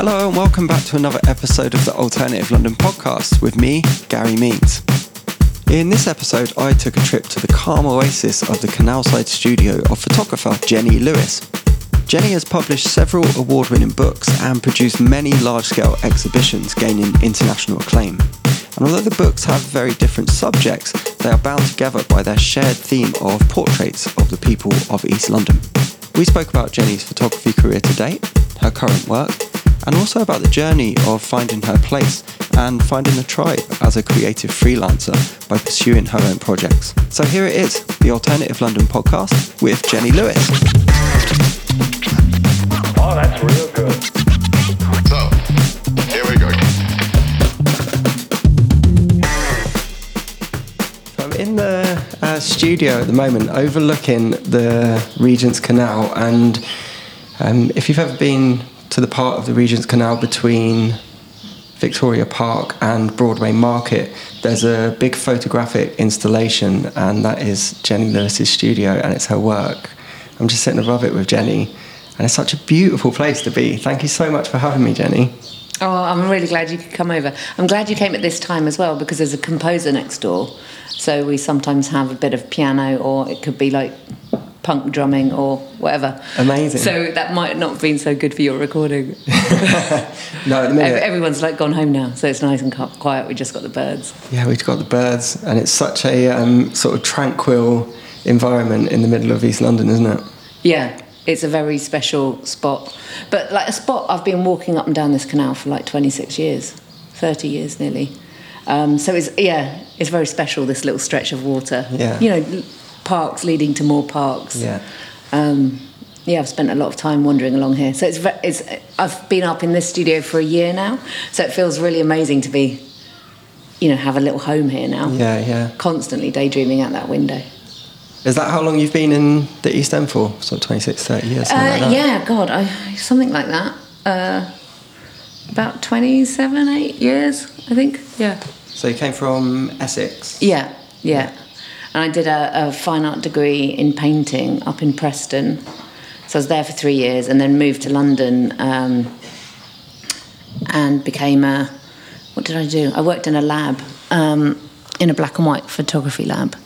Hello and welcome back to another episode of the Alternative London podcast with me, Gary Means. In this episode, I took a trip to the calm oasis of the Canalside studio of photographer Jenny Lewis. Jenny has published several award-winning books and produced many large-scale exhibitions gaining international acclaim. And although the books have very different subjects, they are bound together by their shared theme of portraits of the people of East London. We spoke about Jenny's photography career to date, her current work, and also about the journey of finding her place and finding a tribe as a creative freelancer by pursuing her own projects. So here it is, the Alternative London podcast with Jenny Lewis. Oh, that's real good. So, here we go. I'm in the studio at the moment overlooking the Regent's Canal, and if you've ever been to the part of the Regent's Canal between Victoria Park and Broadway Market, there's a big photographic installation, and that is Jenny Lewis's studio, and it's her work. I'm just sitting above it with Jenny, and it's such a beautiful place to be. Thank you so much for having me, Jenny. Oh, I'm really glad you could come over. I'm glad you came at this time as well, because there's a composer next door, so we sometimes have a bit of piano, or it could be like punk drumming or whatever. Amazing. So that might not have been so good for your recording. No, at the minute, everyone's like gone home now, so it's nice and quiet. We just got the birds. Yeah, we've got the birds, and it's such a sort of tranquil environment in the middle of East London, isn't it? Yeah, it's a very special spot. But like a spot, I've been walking up and down this canal for like 26 years, 30 years nearly. So it's very special, this little stretch of water. Yeah. You know, parks leading to more parks. Yeah. I've spent a lot of time wandering along here. So I've been up in this studio for a year now, so it feels really amazing to be, have a little home here now. Yeah. Constantly daydreaming out that window. Is that how long you've been in the East End for? Sort of 26, 30 years, something like that? Yeah, God, something like that. About 27, 8 years, I think, yeah. So you came from Essex? Yeah. And I did a fine art degree in painting up in Preston. So I was there for 3 years and then moved to London and became what did I do? I worked in a lab, in a black and white photography lab.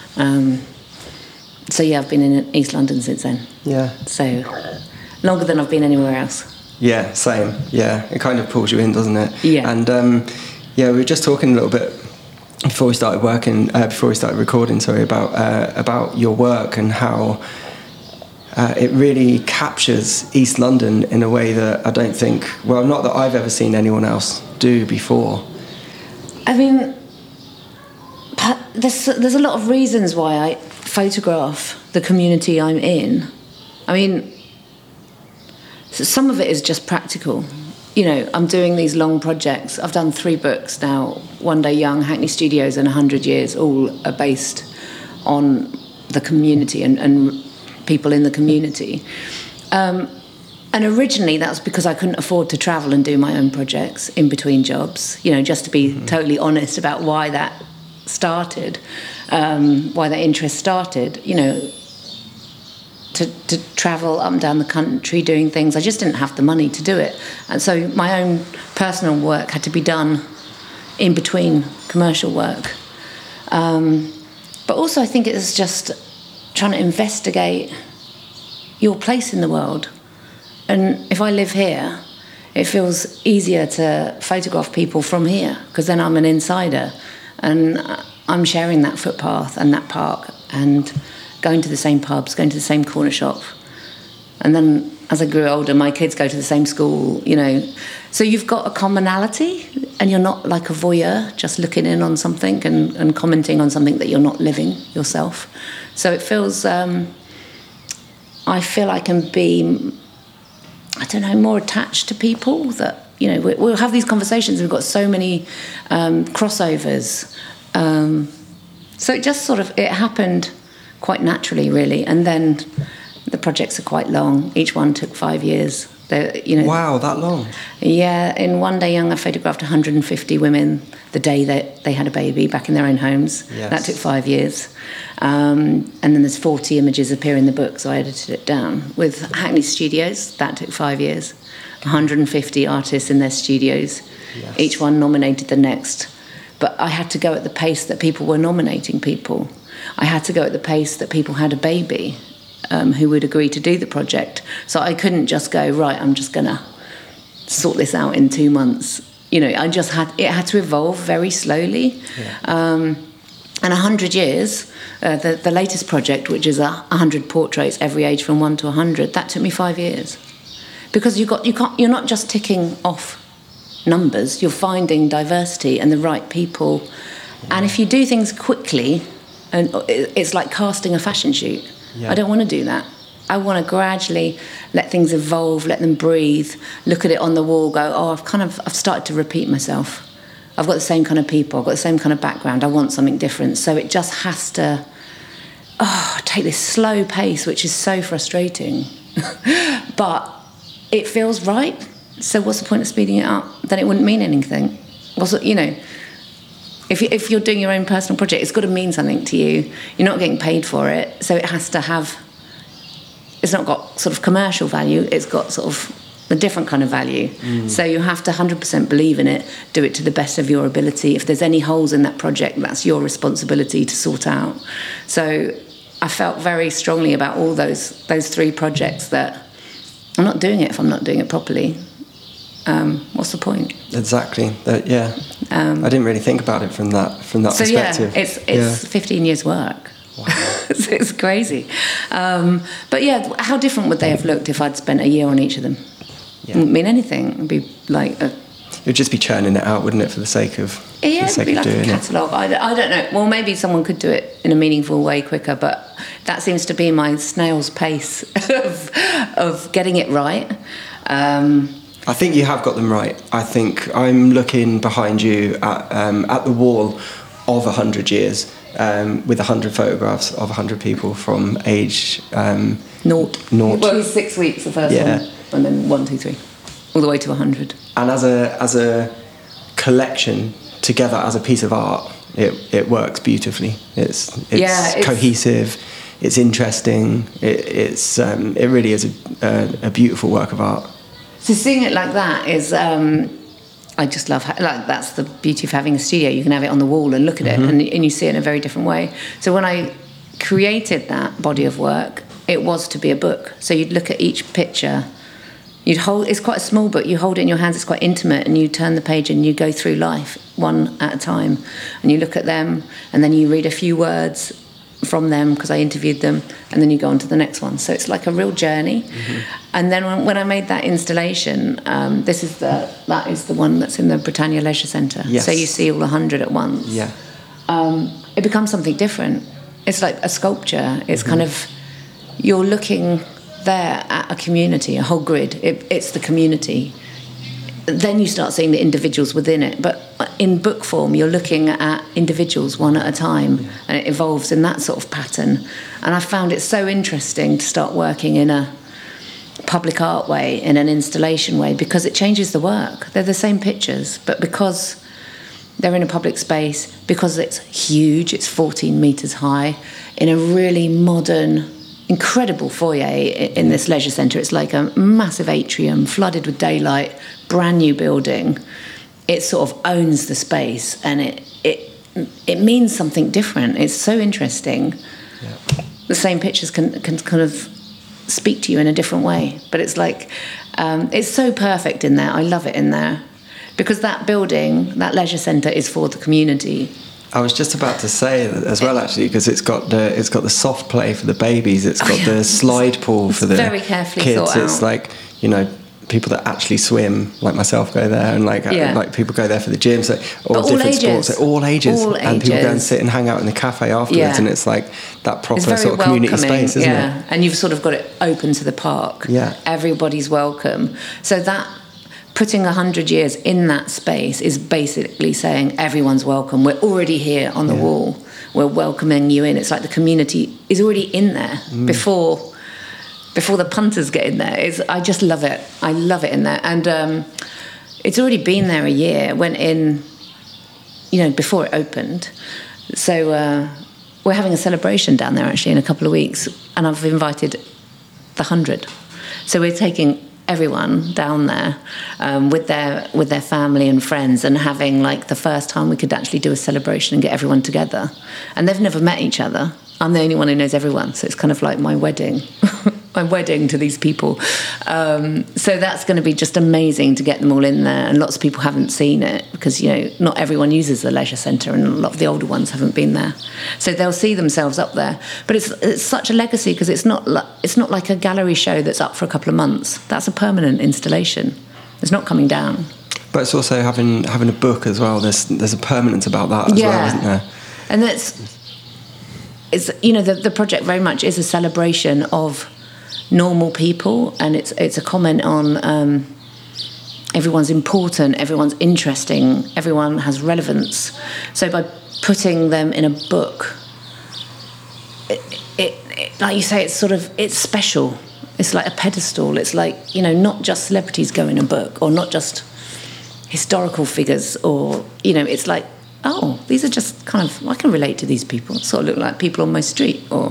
I've been in East London since then. Yeah. So longer than I've been anywhere else. Yeah, same. Yeah, it kind of pulls you in, doesn't it? Yeah. And we were just talking a little bit before we started recording, about your work and how it really captures East London in a way that I don't think, not that I've ever seen anyone else do before. I mean, there's a lot of reasons why I photograph the community I'm in. I mean, some of it is just practical. I'm doing these long projects. I've done 3 books now, One Day Young, Hackney Studios and 100 Years, all are based on the community and people in the community. And originally that was because I couldn't afford to travel and do my own projects in between jobs, just to be totally honest about why that started, why that interest started, to travel up and down the country doing things. I just didn't have the money to do it. And so my own personal work had to be done in between commercial work. But also I think it's just trying to investigate your place in the world. And if I live here, it feels easier to photograph people from here, because then I'm an insider and I'm sharing that footpath and that park and going to the same pubs, going to the same corner shop. And then as I grew older, my kids go to the same school, So you've got a commonality and you're not like a voyeur, just looking in on something and commenting on something that you're not living yourself. So it feels, I feel I can be, more attached to people that, we'll have these conversations. We've got so many crossovers. So it just it happened quite naturally, really. And then The projects are quite long. Each one took 5 years. Wow, that long? Yeah, in One Day Young, I photographed 150 women the day that they had a baby back in their own homes. Yes. That took 5 years. And then there's 40 images appear in the book, so I edited it down. With Hackney Studios, that took 5 years. 150 artists in their studios. Yes. Each one nominated the next. But I had to go at the pace that people were nominating people. I had to go at the pace that people had a baby. Who would agree to do the project. So I couldn't just go, right, I'm just going to sort this out in 2 months. It had to evolve very slowly. Yeah. And 100 years, the latest project, which is 100 portraits every age from 1 to 100, that took me 5 years. Because you're not just ticking off numbers, you're finding diversity and the right people. And if you do things quickly, and it's like casting a fashion shoot. Yeah. I don't want to do that. I want to gradually let things evolve, let them breathe, look at it on the wall, go, I've started to repeat myself. I've got the same kind of people, I've got the same kind of background, I want something different. So it just has to take this slow pace, which is so frustrating. But it feels right. So what's the point of speeding it up? Then it wouldn't mean anything. If you're doing your own personal project, it's got to mean something to you. You're not getting paid for it, so it has to have... It's not got sort of commercial value, it's got sort of a different kind of value. So you have to 100% believe in it, do it to the best of your ability. If there's any holes in that project, that's your responsibility to sort out. So I felt very strongly about all those 3 projects that I'm not doing it if I'm not doing it properly. What's the point? Exactly. I didn't really think about it from that perspective. So it's 15 years work. Wow. It's crazy. But yeah, how different would they have looked if I'd spent a year on each of them? Yeah. It wouldn't mean anything. It'd be like it would just be churning it out, wouldn't it, for the sake of it'd be like a catalogue. I don't know. Well, maybe someone could do it in a meaningful way quicker, but that seems to be my snail's pace of getting it right. I think you have got them right. I think I'm looking behind you at the wall of 100 years with 100 photographs of 100 people from age... Naught. Well, it was 6 weeks, the first one, and then 1, 2, 3, all the way to 100. And as a collection, together as a piece of art, it works beautifully. It's cohesive, it's interesting, it really is a beautiful work of art. So seeing it like that is, I just love, that's the beauty of having a studio. You can have it on the wall and look at it, and you see it in a very different way. So when I created that body of work, it was to be a book. So you'd look at each picture, it's quite a small book, you hold it in your hands, it's quite intimate, and you turn the page and you go through life one at a time. And you look at them, and then you read a few words from them because I interviewed them, and then you go on to the next one. So it's like a real journey. And then when I made that installation, that is the one that's in the Britannia Leisure Centre. Yes. So you see all 100 at once. Yeah. It becomes something different. It's like a sculpture. It's kind of, you're looking there at a community, a whole grid. It's the community. Then you start seeing the individuals within it. But in book form, you're looking at individuals one at a time, and it evolves in that sort of pattern. And I found it so interesting to start working in a public art way, in an installation way, because it changes the work. They're the same pictures, but because they're in a public space, because it's huge, it's 14 metres high, in a really modern, incredible foyer in this leisure centre. It's like a massive atrium flooded with daylight, brand new building. It sort of owns the space, and it means something different. It's so interesting. Yeah. The same pictures can kind of speak to you in a different way, but it's like it's so perfect in there. I love it in there because that building, that leisure centre, is for the community. I was just about to say that as well, actually, because it's got the soft play for the babies. It's got the slide pool for the very carefully kids. Thought out. It's like, people that actually swim, like myself, go there, and like people go there for the gym. So all different ages. sports, all ages, and people go and sit and hang out in the cafe afterwards, and it's like that proper sort of community space, isn't it? And you've sort of got it open to the park. Yeah, everybody's welcome. So that putting 100 years in that space is basically saying everyone's welcome. We're already here on the wall. We're welcoming you in. It's like the community is already in there before before the punters get in there. I just love it. I love it in there. And it's already been there a year. Went in, before it opened. So we're having a celebration down there actually in a couple of weeks, and I've invited the 100. So we're taking everyone down there with their family and friends, and having like the first time we could actually do a celebration and get everyone together. And they've never met each other. I'm the only one who knows everyone, so it's kind of like my wedding. My wedding to these people. So that's going to be just amazing to get them all in there. And lots of people haven't seen it because, not everyone uses the leisure centre, and a lot of the older ones haven't been there. So they'll see themselves up there. But it's such a legacy because it's not like a gallery show that's up for a couple of months. That's a permanent installation. It's not coming down. But it's also having a book as well. There's a permanence about that as well, isn't there? And it's the project very much is a celebration of normal people, and it's a comment on everyone's important, everyone's interesting, everyone has relevance. So by putting them in a book, it like you say, it's special. It's like a pedestal. It's like, not just celebrities go in a book, or not just historical figures, or it's like, oh, these are just kind of, I can relate to these people. Sort of look like people on my street. Or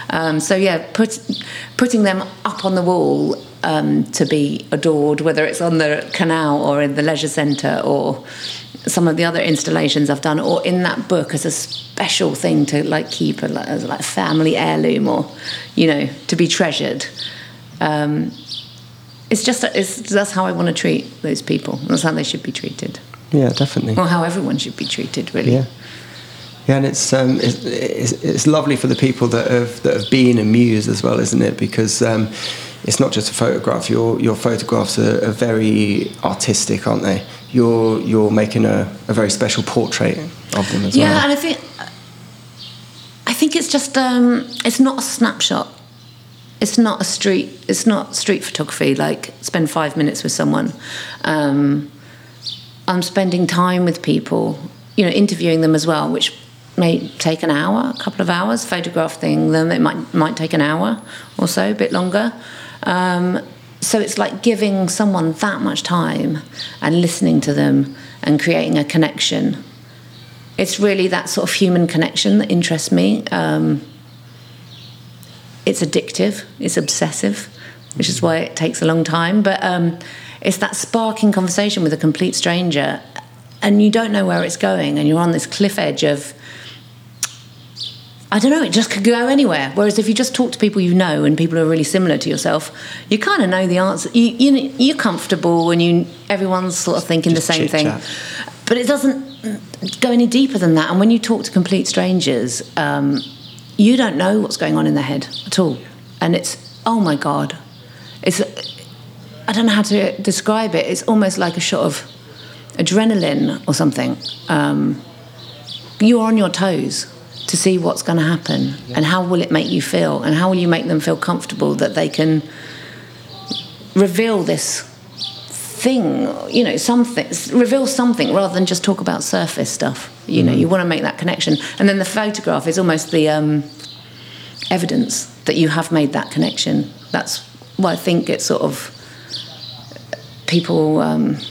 putting them up on the wall to be adored, whether it's on the canal or in the leisure centre or some of the other installations I've done, or in that book as a special thing to like keep as like a family heirloom, or to be treasured. That's how I want to treat those people. That's how they should be treated. Yeah, definitely. Or how everyone should be treated, really. Yeah, and it's lovely for the people that have been amused as well, isn't it? Because it's not just a photograph. Your photographs are very artistic, aren't they? You're making a very special portrait of them as well. Yeah, and I think it's just it's not a snapshot. It's not street photography. Like spend 5 minutes with someone. I'm spending time with people, interviewing them as well, which may take an hour, a couple of hours. Photographing them, it might take an hour or so, a bit longer. So it's like giving someone that much time and listening to them and creating a connection. It's really that sort of human connection that interests me. It's addictive, it's obsessive, which is why it takes a long time. But it's that sparking conversation with a complete stranger, and you don't know where it's going, and you're on this cliff edge of, I don't know, it just could go anywhere. Whereas if you just talk to people and people are really similar to yourself, you kind of know the answer. You're comfortable, and everyone's sort of thinking just the same thing. But it doesn't go any deeper than that. And when you talk to complete strangers, you don't know what's going on in their head at all. And it's, oh my God, I don't know how to describe it. It's almost like a shot of adrenaline or something. You're on your toes to see what's going to happen, and how will it make you feel, and how will you make them feel comfortable that they can reveal this thing, reveal something rather than just talk about surface stuff. You want to make that connection. And then the photograph is almost the evidence that you have made that connection. That's why I think it's sort of people,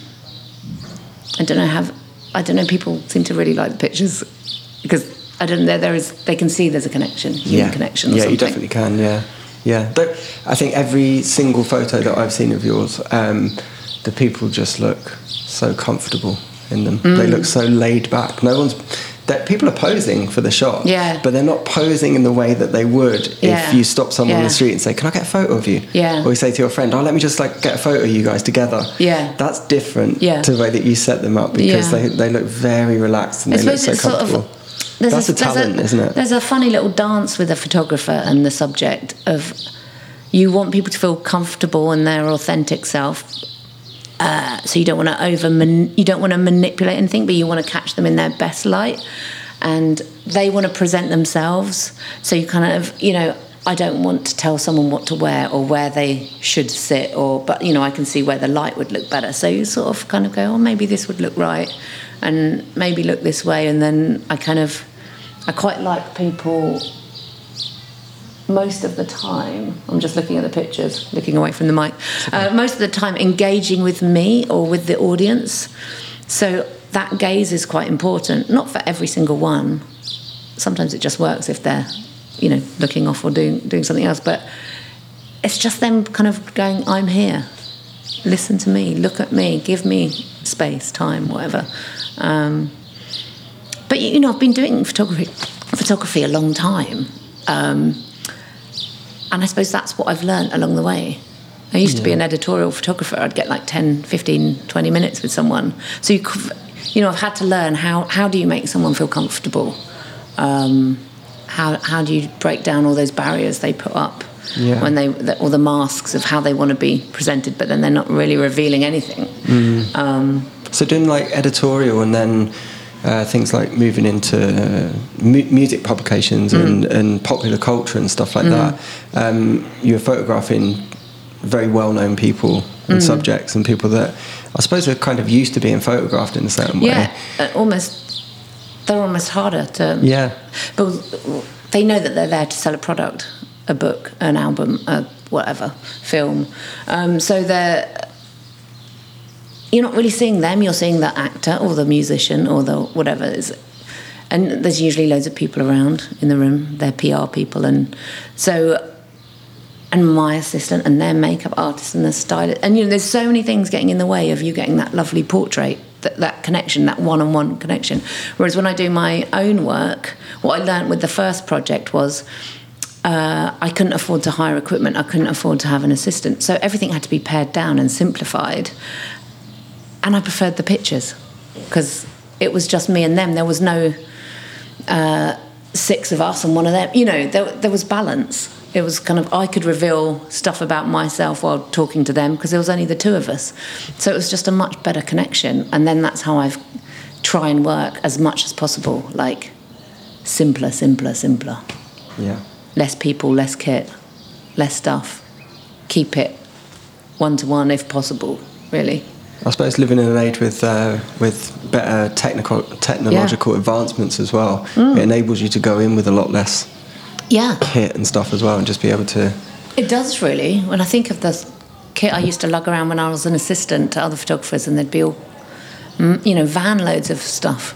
I don't know, people seem to really like the pictures because I don't know, they can see there's a connection, human connection or something. Yeah, you definitely can, yeah. But I think every single photo that I've seen of yours, the people just look so comfortable in them. They look so laid back. People are posing for the shot, but they're not posing in the way that they would if you stop someone on the street and say, can I get a photo of you? Or you say to your friend, let me just get a photo of you guys together. That's different to the way that you set them up, because they look very relaxed and they look so comfortable. That's a talent, isn't it? There's a funny little dance with a photographer and the subject of, you want people to feel comfortable in their authentic self. So you don't want to manipulate anything, but you want to catch them in their best light, and they want to present themselves. So you kind of, I don't want to tell someone what to wear or where they should sit, but I can see where the light would look better. So you sort of kind of go, maybe this would look right, and maybe look this way. And then I quite like people most of the time, I'm just looking at the pictures, looking away from the mic, most of the time engaging with me or with the audience. So that gaze is quite important, not for every single one. Sometimes it just works if they're, looking off or doing something else, but it's just them kind of going, I'm here, listen to me, look at me, give me space, time, whatever. But I've been doing photography a long time, and I suppose that's what I've learned along the way. I used to be an editorial photographer. I'd get like 10, 15, 20 minutes with someone. So I've had to learn how do you make someone feel comfortable? How do you break down all those barriers they put up when or the masks of how they want to be presented, but then they're not really revealing anything. So doing like editorial and then things like moving into music publications and popular culture and stuff like that. You were photographing very well-known people and subjects and people that I suppose are kind of used to being photographed in a certain way. Yeah, they're almost harder to... Yeah. But they know that they're there to sell a product, a book, an album, whatever, film. So you're not really seeing them, you're seeing the actor or the musician or the whatever it is. And there's usually loads of people around in the room, their PR people, and my assistant and their makeup artist and the stylist. And there's so many things getting in the way of you getting that lovely portrait, that connection, that one-on-one connection. Whereas when I do my own work, what I learned with the first project was I couldn't afford to hire equipment, I couldn't afford to have an assistant. So everything had to be pared down and simplified. And I preferred the pictures because it was just me and them. There was no 6 of us and one of them. There was balance. It was kind of, I could reveal stuff about myself while talking to them because there was only the 2 of us. So it was just a much better connection. And then that's how I've try and work as much as possible, like simpler. Yeah. Less people, less kit, less stuff. Keep it one-to-one if possible, really. I suppose living in an age with better technological advancements as well, it enables you to go in with a lot less kit and stuff as well, and just be able to... It does, really. When I think of the kit I used to lug around when I was an assistant to other photographers, and there'd be all, van loads of stuff.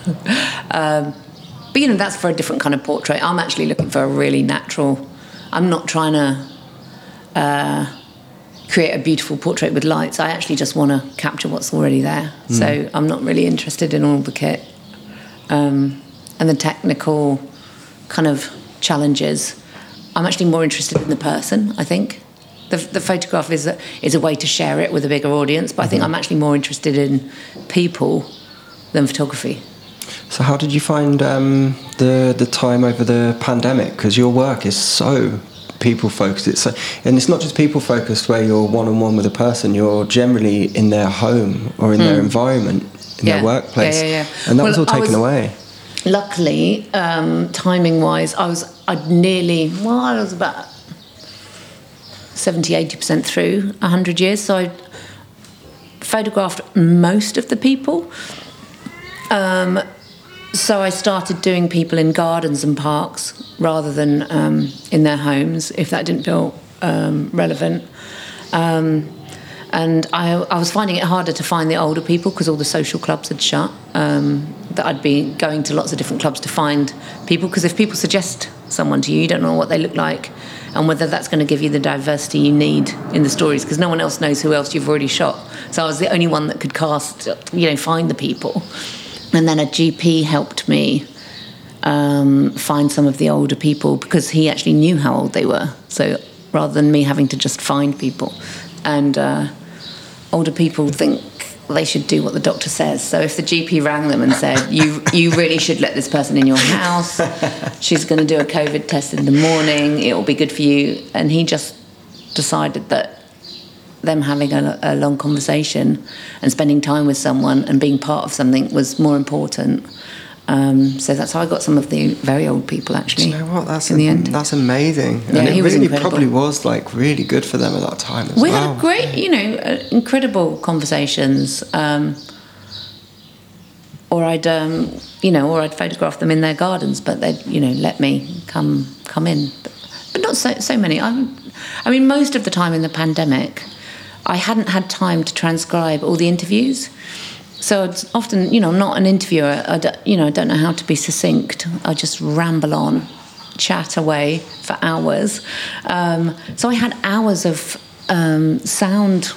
But, that's for a different kind of portrait. I'm actually looking for a really natural... I'm not trying to... create a beautiful portrait with lights. I actually just want to capture what's already there. So I'm not really interested in all the kit and the technical kind of challenges. I'm actually more interested in the person, I think. The photograph is a way to share it with a bigger audience, but I think I'm actually more interested in people than photography. So how did you find the time over the pandemic? Because your work is so people focused, and it's not just people focused where you're one-on-one with a person, you're generally in their home or in their environment, in their workplace, and that was all taken away. Luckily, timing wise, I was about 70-80% through 100 years, so I photographed most of the people. So I started doing people in gardens and parks rather than in their homes, if that didn't feel relevant. And I was finding it harder to find the older people because all the social clubs had shut. That I'd be going to lots of different clubs to find people, because if people suggest someone to you, you don't know what they look like and whether that's going to give you the diversity you need in the stories, because no one else knows who else you've already shot. So I was the only one that could find the people. And then a GP helped me find some of the older people because he actually knew how old they were. So rather than me having to just find people. And older people think they should do what the doctor says. So if the GP rang them and said, you really should let this person in your house, she's going to do a COVID test in the morning, it will be good for you. And he just decided that them having a long conversation and spending time with someone and being part of something was more important. So that's how I got some of the very old people, actually. Do you know what? That's in the end. That's amazing. Yeah, and it he was really incredible. Probably was like really good for them at that time as well. We had great, incredible conversations. Or I'd photograph them in their gardens, but they'd, let me come in. But but not so many. I mean, most of the time in the pandemic, I hadn't had time to transcribe all the interviews. So it's often, I'm not an interviewer. I don't know how to be succinct. I just ramble on, chat away for hours. So I had hours of sound,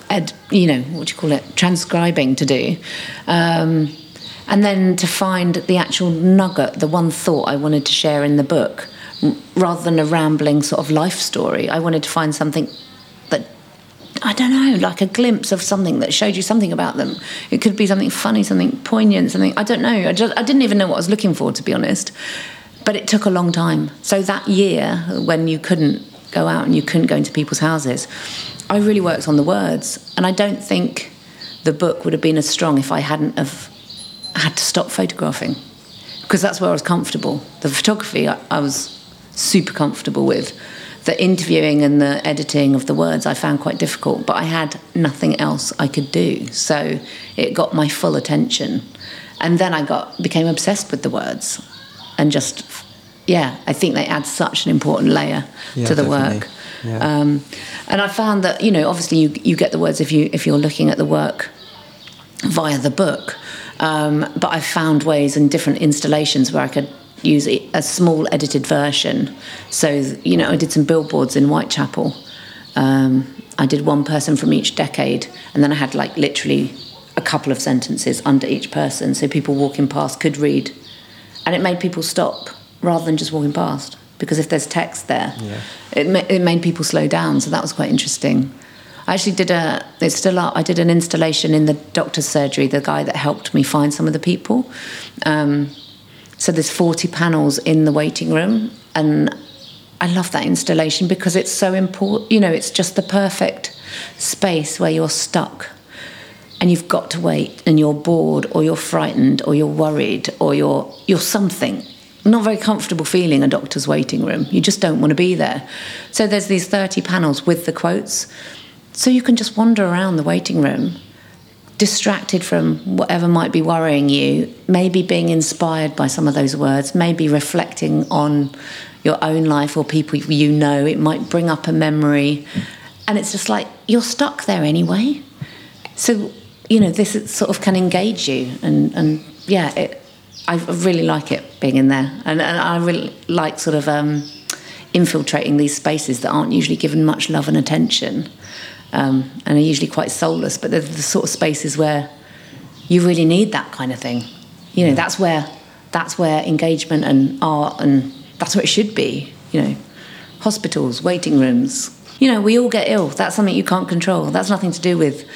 transcribing to do. And then to find the actual nugget, the one thought I wanted to share in the book, rather than a rambling sort of life story, I wanted to find something that, I don't know, like a glimpse of something that showed you something about them. It could be something funny, something poignant, something, I don't know. I didn't even know what I was looking for, to be honest. But it took a long time. So that year, when you couldn't go out and you couldn't go into people's houses, I really worked on the words. And I don't think the book would have been as strong if I hadn't have had to stop photographing, because that's where I was comfortable. The photography I was super comfortable with. The interviewing and the editing of the words I found quite difficult, but I had nothing else I could do, so it got my full attention. And then I became obsessed with the words, and just, I think they add such an important layer to the definitely. work. Yeah. And I found that, obviously you get the words if you're looking at the work via the book. But I found ways in different installations where I could use a small edited version. So, I did some billboards in Whitechapel. I did one person from each decade, and then I had literally a couple of sentences under each person, so people walking past could read. And it made people stop rather than just walking past, because if there's text there, it made people slow down. So that was quite interesting. I actually it's still up, I did an installation in the doctor's surgery, the guy that helped me find some of the people. So there's 40 panels in the waiting room, and I love that installation because it's so important. It's just the perfect space where you're stuck and you've got to wait, and you're bored, or you're frightened, or you're worried, or you're something. Not very comfortable feeling a doctor's waiting room. You just don't want to be there. So there's these 30 panels with the quotes. So you can just wander around the waiting room, distracted from whatever might be worrying you, maybe being inspired by some of those words, maybe reflecting on your own life or people you know. It might bring up a memory. And it's just like, you're stuck there anyway. So, this sort of can engage you. I really like it being in there. And I really like sort of infiltrating these spaces that aren't usually given much love and attention. And are usually quite soulless, but they're the sort of spaces where you really need that kind of thing. That's where engagement and art, and that's where it should be. Hospitals, waiting rooms. We all get ill. That's something you can't control. That's nothing to do with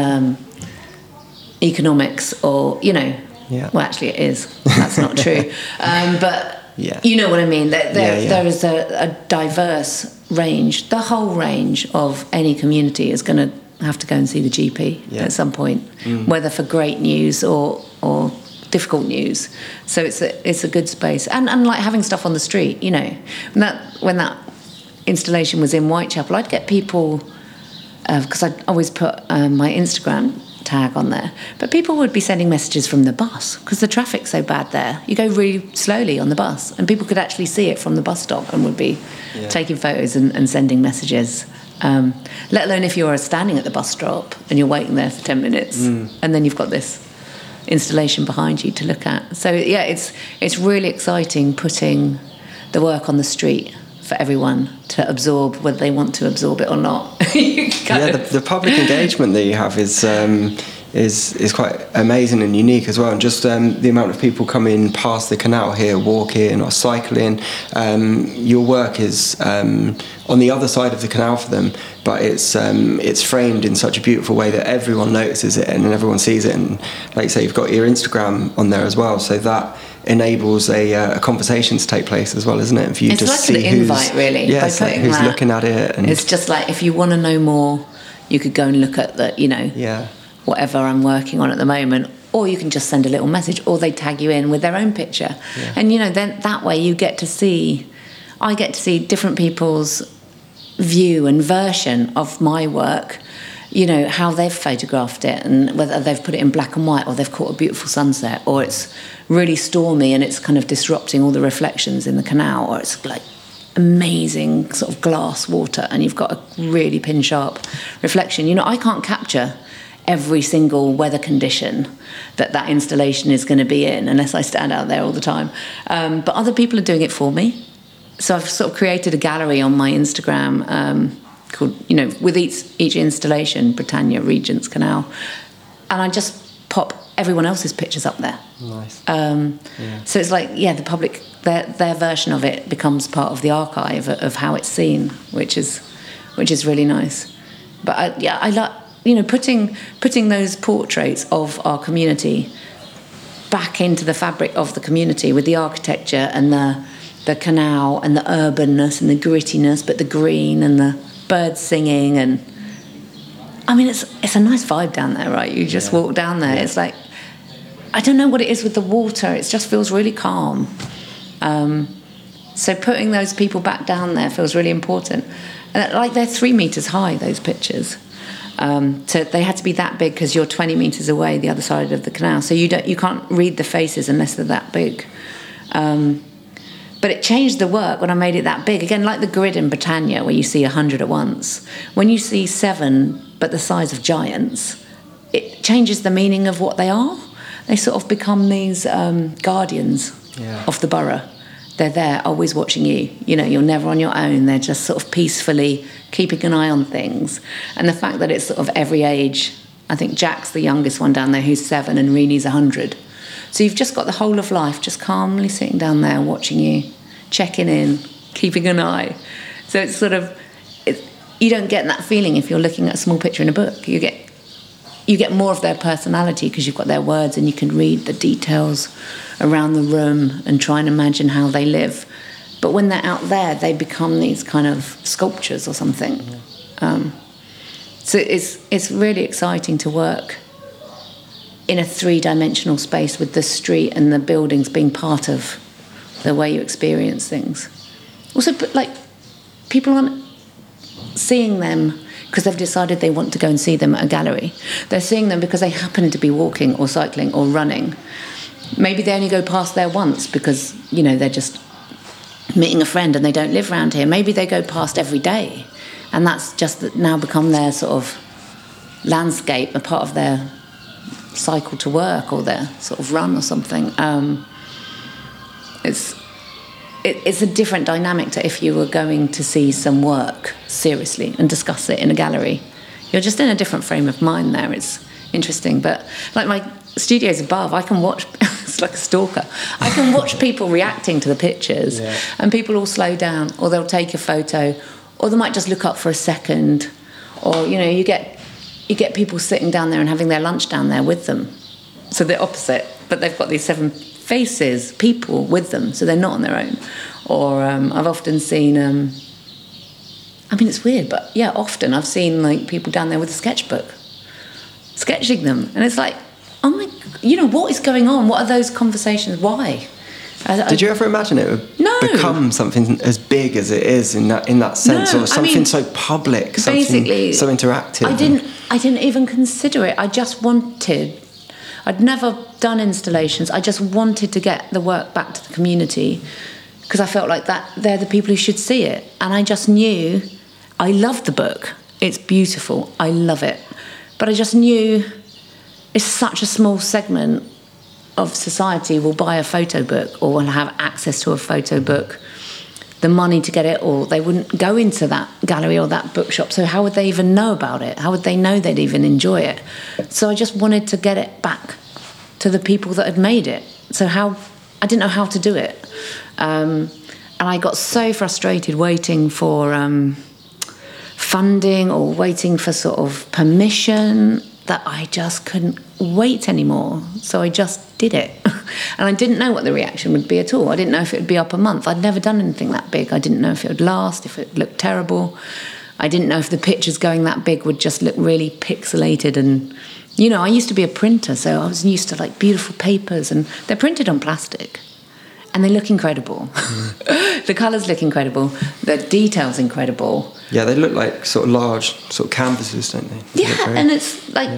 economics or, Well, actually it is. That's not true. But you know what I mean. There is a diverse range. The whole range of any community is going to have to go and see the GP at some point, whether for great news or difficult news. So it's a good space, and like having stuff on the street. When that installation was in Whitechapel, I'd get people, because I'd always put my Instagram tag on there, but people would be sending messages from the bus because the traffic's so bad there. You go really slowly on the bus, and people could actually see it from the bus stop and would be taking photos and sending messages. Let alone if you're standing at the bus stop and you're waiting there for 10 minutes, and then you've got this installation behind you to look at. So it's really exciting putting the work on the street for everyone to absorb, whether they want to absorb it or not. The public engagement that you have is quite amazing and unique as well, and just the amount of people coming past the canal here, walking or cycling. Your work is on the other side of the canal for them, but it's framed in such a beautiful way that everyone notices it and everyone sees it. And like you say, you've got your Instagram on there as well, so that enables a conversation to take place as well, isn't it? And for you it's to like see an invite, really. Yeah, by putting who's looking at it. And it's just like, if you want to know more, you could go and look at the, whatever I'm working on at the moment, or you can just send a little message, or they tag you in with their own picture. Yeah. And, then that way I get to see different people's view and version of my work, how they've photographed it, and whether they've put it in black and white, or they've caught a beautiful sunset, or it's really stormy and it's kind of disrupting all the reflections in the canal, or it's like amazing sort of glass water, and you've got a really pin sharp reflection. You know, I can't capture every single weather condition that installation is going to be in unless I stand out there all the time. But other people are doing it for me. So I've sort of created a gallery on my Instagram called, you know, with each installation, Britannia, Regent's Canal, and I just pop everyone else's pictures up there. Nice. So it's like, the public, their version of it becomes part of the archive of how it's seen, which is really nice. But I like, you know, putting those portraits of our community back into the fabric of the community with the architecture and the canal and the urbanness and the grittiness, but the green and the birds singing, and I mean, it's a nice vibe down there, right? You just walk down there. It's like, I don't know what it is with the water. It just feels really calm. So putting those people back down there feels really important. And like, they're 3 meters high, those pictures. So they had to be that big because you're 20 meters away the other side of the canal. So you can't read the faces unless they're that big. But it changed the work when I made it that big. Again, like the grid in Britannia, where you see 100 at once. When you see 7, but the size of giants, it changes the meaning of what they are. They sort of become these guardians of the borough. They're there, always watching you. You know, you're never on your own. They're just sort of peacefully keeping an eye on things. And the fact that it's sort of every age. I think Jack's the youngest one down there, who's 7, and Reenie's 100. So you've just got the whole of life just calmly sitting down there watching you, checking in, keeping an eye. So it's sort of, you don't get that feeling if you're looking at a small picture in a book. You get more of their personality because you've got their words and you can read the details around the room and try and imagine how they live. But when they're out there, they become these kind of sculptures or something. So it's really exciting to work in a 3-dimensional space with the street and the buildings being part of the way you experience things. Also, like, people aren't seeing them because they've decided they want to go and see them at a gallery. They're seeing them because they happen to be walking or cycling or running. Maybe they only go past there once because, you know, they're just meeting a friend and they don't live around here. Maybe they go past every day, and that's just now become their sort of landscape, a part of their cycle to work or their sort of run or something. It's a different dynamic to if you were going to see some work seriously and discuss it in a gallery. You're just in a different frame of mind there. It's interesting. But like my studio's above, I can watch, it's like a stalker. I can watch people reacting to the pictures, and people all slow down, or they'll take a photo, or they might just look up for a second, or, you know, you get people sitting down there and having their lunch down there with them. So they're opposite, but they've got these 7 faces, people with them, so they're not on their own. Or I've often seen, I mean, it's weird, but yeah, often I've seen like people down there with a sketchbook, sketching them, and it's like, oh my, you know, what is going on? What are those conversations? Why? Did you ever imagine it would become something as big as it is in that sense, or something so public, something so interactive? I didn't even consider it. I just wanted. I'd never done installations. I just wanted to get the work back to the community because I felt like that they're the people who should see it. And I just knew, I loved the book. It's beautiful. I love it. But I just knew it's such a small segment of society will buy a photo book or will have access to a photo book, the money to get it, or they wouldn't go into that gallery or that bookshop. So how would they even know about it? How would they know they'd even enjoy it? So I just wanted to get it back to the people that had made it. So I didn't know how to do it. And I got so frustrated waiting for funding or waiting for sort of permission that I just couldn't wait anymore. So I just did it. And I didn't know what the reaction would be at all. I didn't know if it would be up a month. I'd never done anything that big. I didn't know if it would last, if it looked terrible. I didn't know if the pictures going that big would just look really pixelated. And, you know, I used to be a printer, so I was used to like beautiful papers, and they're printed on plastic. And they look incredible. The colours look incredible. The detail's incredible. Yeah, they look like sort of large sort of canvases, don't they? Yeah, and it's like,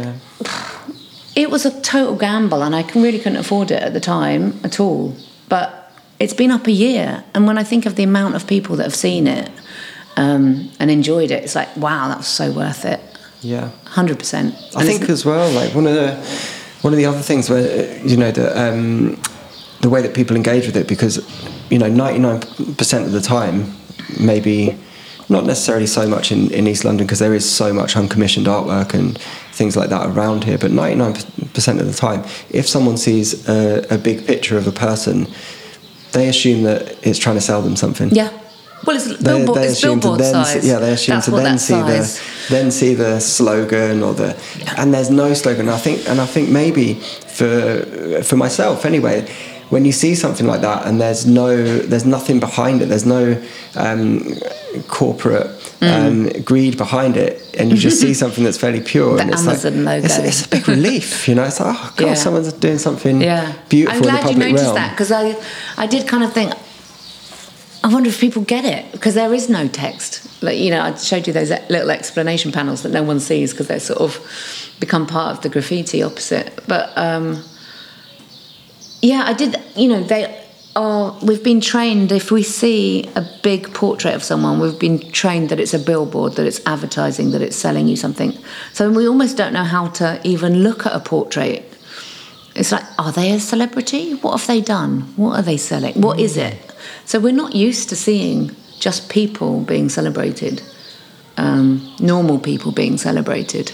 it was a total gamble, and I really couldn't afford it at the time at all. But it's been up a year, and when I think of the amount of people that have seen it and enjoyed it, it's like, wow, that was so worth it. Yeah, 100%. I think as well, like one of the other things where the way that people engage with it, because 99% of the time, maybe not necessarily so much in East London, because there is so much uncommissioned artwork and things like that around here, but 99% of the time, if someone sees a big picture of a person, they assume that it's trying to sell them something. Yeah. Well, it's billboard size. Yeah, they assume to then see the slogan and there's no slogan. I think maybe for myself anyway, when you see something like that and there's nothing behind it, there's no corporate greed behind it, and you just see something that's fairly pure. The and it's Amazon logo. It's a big relief, It's like, oh God, someone's doing something beautiful I'm glad in the public you noticed realm. that, because I did kind of think, I wonder if people get it, because there is no text. Like, I showed you those little explanation panels that no one sees because they're sort of become part of the graffiti opposite. But I did. We've been trained, if we see a big portrait of someone, we've been trained that it's a billboard, that it's advertising, that it's selling you something. So we almost don't know how to even look at a portrait. It's like, are they a celebrity? What have they done? What are they selling? What is it? So we're not used to seeing just people being celebrated, normal people being celebrated.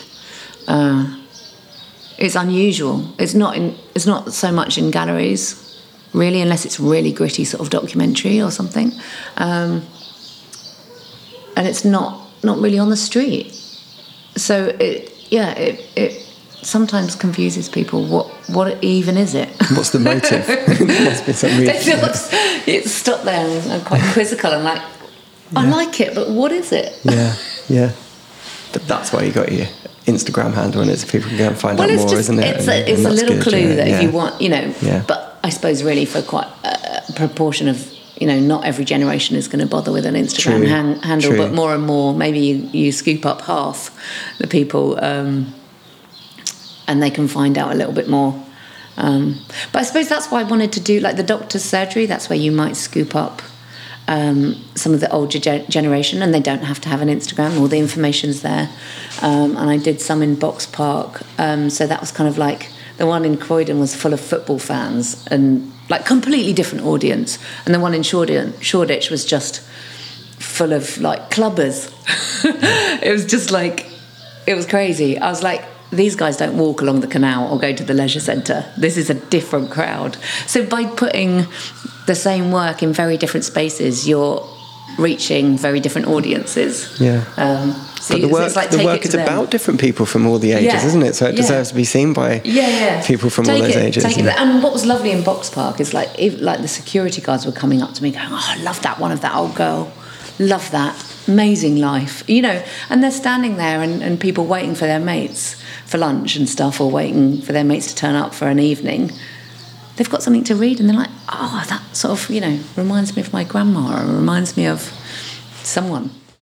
It's unusual. It's not so much in galleries, really, unless it's really gritty sort of documentary or something. And it's not really on the street. So it sometimes confuses people. What even is it? What's the motive? There must be some reason. It's stopped there and I'm quite quizzical. I'm like, I like it, but what is it? Yeah. But that's why you got your Instagram handle, and so people can go and find out more, isn't it? It's a little clue that if you want, But I suppose really for quite a proportion of, not every generation is going to bother with an Instagram handle, but more and more, maybe you scoop up half the people, and they can find out a little bit more. But I suppose that's why I wanted to do, like, the doctor's surgery. That's where you might scoop up some of the older generation, and they don't have to have an Instagram. All the information's there. And I did some in Box Park. So that was kind of like, the one in Croydon was full of football fans and like completely different audience. And the one in Shoreditch was just full of like clubbers. It was just like, it was crazy. I was like, these guys don't walk along the canal or go to the leisure centre. This is a different crowd. So by putting the same work in very different spaces, you're reaching very different audiences. Yeah. So but the work is about different people from all the ages, isn't it? So it deserves to be seen by people from all those ages. And what was lovely in Box Park is like the security guards were coming up to me going, "Oh, I love that one of that old girl. Love that. Amazing life." And they're standing there and people waiting for their mates for lunch and stuff, or waiting for their mates to turn up for an evening. They've got something to read and they're like, "Oh, that sort of, reminds me of my grandma, or reminds me of someone."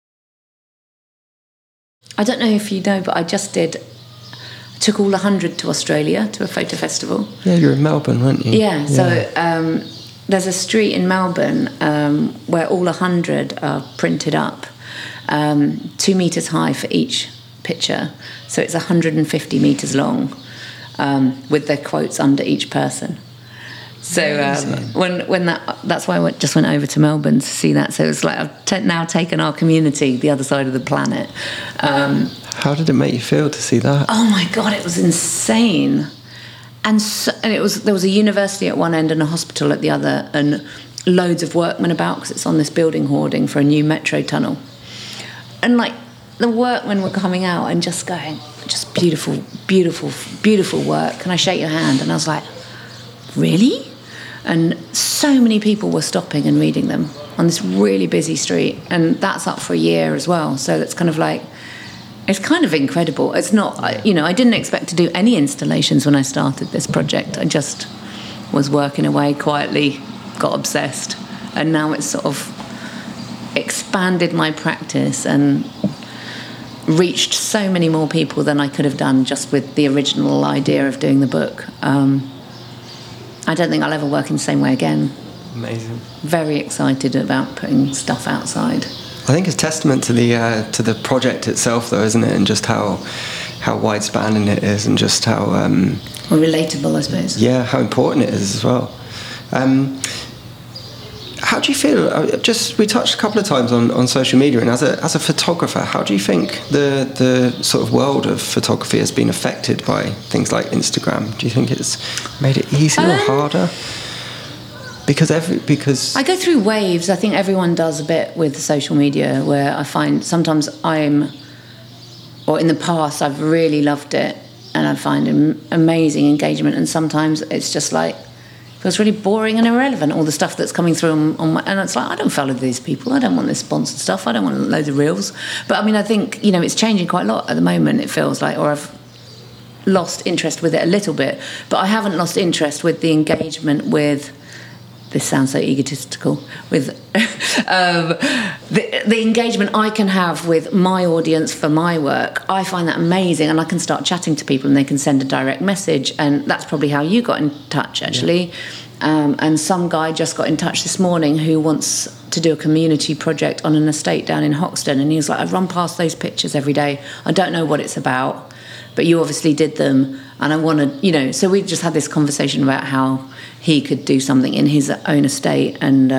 I don't know if you know, but I took all 100 to Australia to a photo festival. Yeah, you were in Melbourne, weren't you? Yeah. So there's a street in Melbourne where all 100 are printed up, 2 metres high for each picture. So it's 150 metres long, with their quotes under each person. So that's why I just went over to Melbourne to see that. So it's like I've now taken our community the other side of the planet. How did it make you feel to see that? Oh my God, it was insane. And there was a university at one end and a hospital at the other, and loads of workmen about, because it's on this building hoarding for a new metro tunnel. And like the workmen were coming out and just going, just beautiful, beautiful, beautiful work. Can I shake your hand? And I was like, really? And so many people were stopping and reading them on this really busy street. And that's up for a year as well. So that's kind of like, it's kind of incredible. It's not, I didn't expect to do any installations when I started this project. I just was working away quietly, got obsessed. And now it's sort of expanded my practice and reached so many more people than I could have done just with the original idea of doing the book. I don't think I'll ever work in the same way again. Amazing. Very excited about putting stuff outside. I think it's testament to the project itself, though, isn't it? And just how wide-spanning it is, and just how Or relatable, I suppose. Yeah, how important it is as well. How do you feel? We touched a couple of times on social media, and as a photographer, how do you think the sort of world of photography has been affected by things like Instagram? Do you think it's made it easier or harder? Because I go through waves. I think everyone does a bit with social media, where I find sometimes in the past I've really loved it and I find amazing engagement, and sometimes it's just like feels really boring and irrelevant, all the stuff that's coming through and it's like, I don't follow these people, I don't want this sponsored stuff, I don't want loads of reels. But I mean, I think, it's changing quite a lot at the moment, it feels like, or I've lost interest with it a little bit, but I haven't lost interest with the engagement with, this sounds so egotistical, with the engagement I can have with my audience for my work. I find that amazing, and I can start chatting to people and they can send a direct message, and that's probably how you got in touch, actually. Yeah. And some guy just got in touch this morning who wants to do a community project on an estate down in Hoxton, and he was like, I run past those pictures every day, I don't know what it's about, but you obviously did them, and I want to, so we just had this conversation about how he could do something in his own estate, and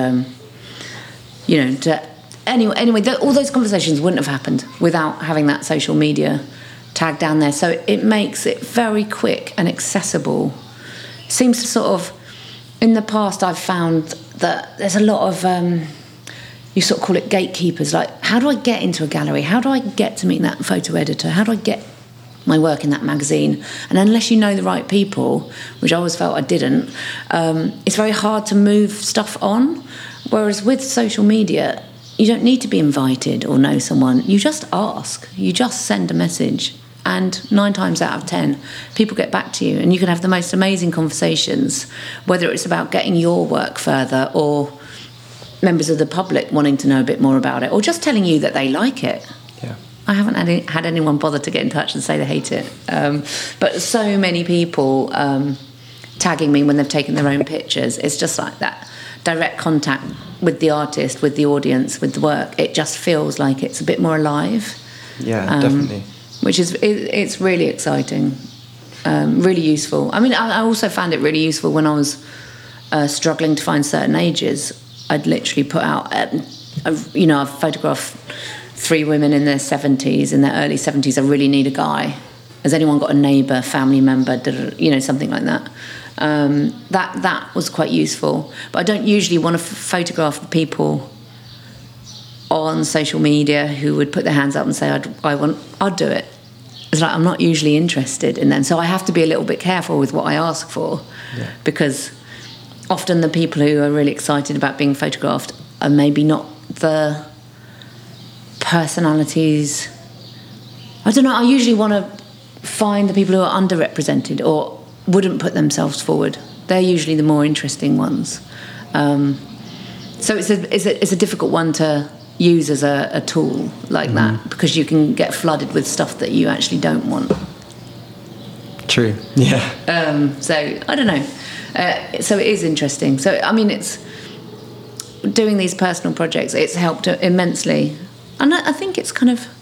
anyway, all those conversations wouldn't have happened without having that social media tag down there. So it makes it very quick and accessible. It seems to sort of, in the past I've found that there's a lot of you sort of call it gatekeepers, like, how do I get into a gallery, how do I get to meet that photo editor, how do I get my work in that magazine? And unless you know the right people, which I always felt I didn't, it's very hard to move stuff on. Whereas with social media, you don't need to be invited or know someone. You just ask, you just send a message, and 9 times out of 10 people get back to you, and you can have the most amazing conversations, whether it's about getting your work further or members of the public wanting to know a bit more about it, or just telling you that they like it. I haven't had anyone bother to get in touch and say they hate it. But so many people tagging me when they've taken their own pictures. It's just like that direct contact with the artist, with the audience, with the work. It just feels like it's a bit more alive. Yeah, definitely. Which is, it's really exciting, really useful. I mean, I also found it really useful when I was struggling to find certain ages. I'd literally put out, I've photographed 3 women in their 70s, in their early 70s. I really need a guy. Has anyone got a neighbour, family member, something like that? That was quite useful. But I don't usually want to photograph people on social media who would put their hands up and say, I'd do it. It's like, I'm not usually interested in them. So I have to be a little bit careful with what I ask for, because often the people who are really excited about being photographed are maybe not the personalities. I don't know, I usually want to find the people who are underrepresented or wouldn't put themselves forward. They're usually the more interesting ones. So it's a difficult one to use as a tool like that, because you can get flooded with stuff that you actually don't want. True. Yeah. So I don't know. So it is interesting. So I mean, it's doing these personal projects. It's helped immensely. And I think it's kind of,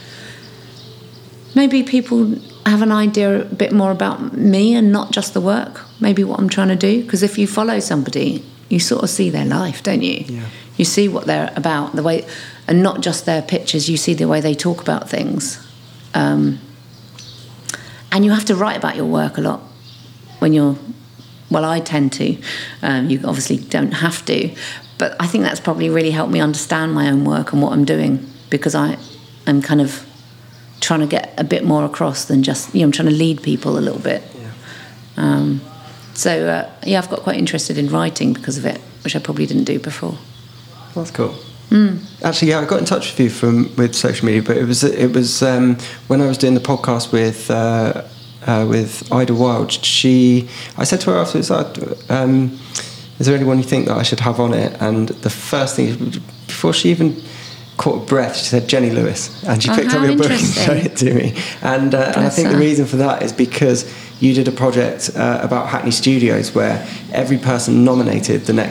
maybe people have an idea a bit more about me and not just the work, maybe what I'm trying to do. Because if you follow somebody, you sort of see their life, don't you? Yeah. You see what they're about, the way, and not just their pictures, you see the way they talk about things. And you have to write about your work a lot when you're, well, I tend to. You obviously don't have to. But I think that's probably really helped me understand my own work and what I'm doing, because I'm kind of trying to get a bit more across than just, I'm trying to lead people a little bit. Yeah. I've got quite interested in writing because of it, which I probably didn't do before. That's cool. Actually, I got in touch with you with social media, but it was when I was doing the podcast with Ida Wild. I said to her afterwards, is there anyone you think that I should have on it? And the first thing, before she even caught a breath, she said Jenny Lewis, and she picked up your book and showed it to me. And I think the reason for that is because you did a project about Hackney Studios where every person nominated the next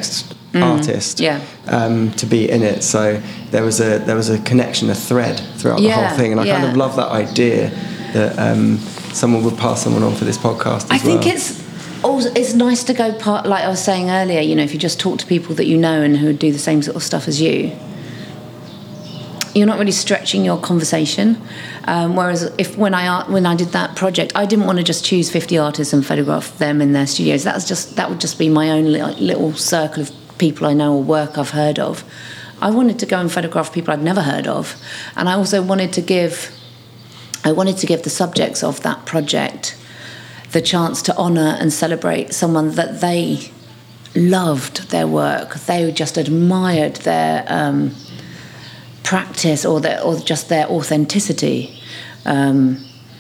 artist to be in it. So there was a connection, a thread throughout the whole thing, and I kind of love that idea that someone would pass someone on for this podcast. I think it's nice to go part, like I was saying earlier. You know, if you just talk to people that you know and who do the same sort of stuff as you, you're not really stretching your conversation. Whereas when I did that project, I didn't want to just choose 50 artists and photograph them in their studios. That would just be my own little circle of people I know or work I've heard of. I wanted to go and photograph people I'd never heard of, and I also wanted to give the subjects of that project the chance to honour and celebrate someone that they loved their work. They just admired their practice or just their authenticity, and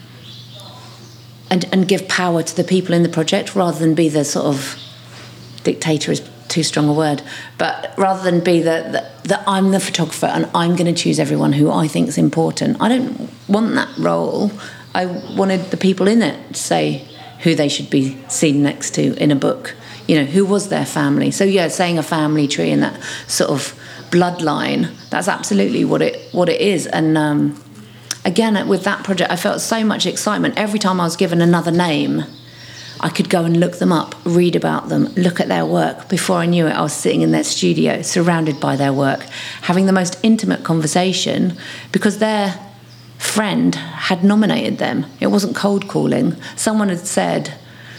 give power to the people in the project rather than be the sort of dictator is too strong a word, but rather than be that I'm the photographer and I'm going to choose everyone who I think is important. I don't want that role. I wanted the people in it to say who they should be seen next to in a book, you know, who was their family. So saying a family tree and that sort of bloodline, that's absolutely what it is. And again, with that project, I felt so much excitement. Every time I was given another name, I could go and look them up, read about them, look at their work. Before I knew it, I was sitting in their studio, surrounded by their work, having the most intimate conversation because their friend had nominated them. It wasn't cold calling. Someone had said,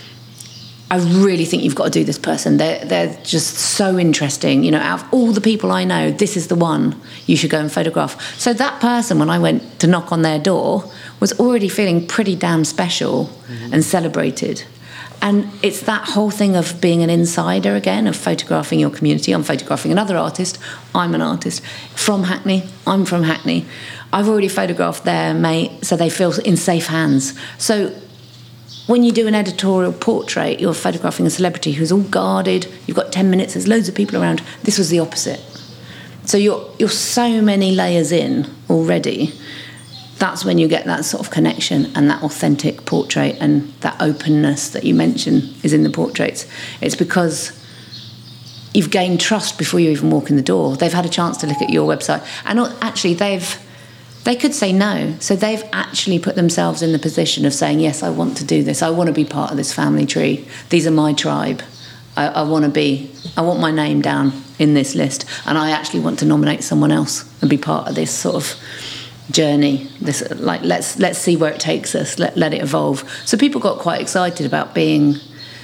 I really think you've got to do this person. They're just so interesting. You know, out of all the people I know, this is the one you should go and photograph. So that person, when I went to knock on their door, was already feeling pretty damn special and celebrated. And it's that whole thing of being an insider again, of photographing your community. I'm photographing another artist. I'm an artist from Hackney. I'm from Hackney. I've already photographed their mate, so they feel in safe hands. So when you do an editorial portrait, you're photographing a celebrity who's all guarded. You've got 10 minutes. There's loads of people around. This was the opposite. So you're so many layers in already. That's when you get that sort of connection and that authentic portrait and that openness that you mentioned is in the portraits. It's because you've gained trust before you even walk in the door. They've had a chance to look at your website. And actually, they could say no. So they've actually put themselves in the position of saying, yes, I want to do this. I want to be part of this family tree. These are my tribe. I want my name down in this list. And I actually want to nominate someone else and be part of this sort of journey. This, like, let's see where it takes us. Let it evolve. So people got quite excited about being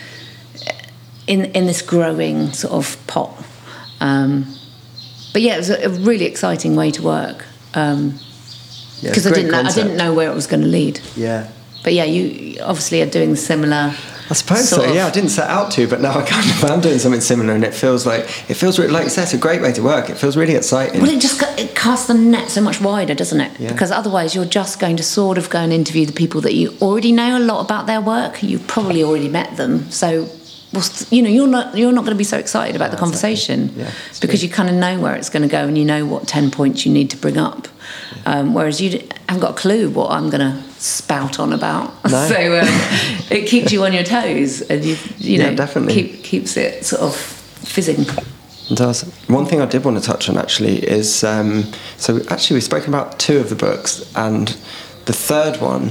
in this growing sort of pot. But yeah, it was a really exciting way to work. Because I didn't know where it was going to lead. Yeah. But yeah, you obviously are doing similar. I suppose so. Yeah, I didn't set out to, but now I kind of am doing something similar, and it feels really, like you said, it's a great way to work. It feels really exciting. Well, it casts the net so much wider, doesn't it? Yeah. Because otherwise, you're just going to sort of go and interview the people that you already know a lot about their work. You've probably already met them, so. You know, you're not going to be so excited about the conversation because you kind of know where it's going to go and you know what 10 points you need to bring up. Whereas you haven't got a clue what I'm going to spout on about. No. So it keeps you on your toes and you know definitely keeps it sort of fizzing. It does. One thing I did want to touch on actually is so actually we've spoken about two of the books, and the third one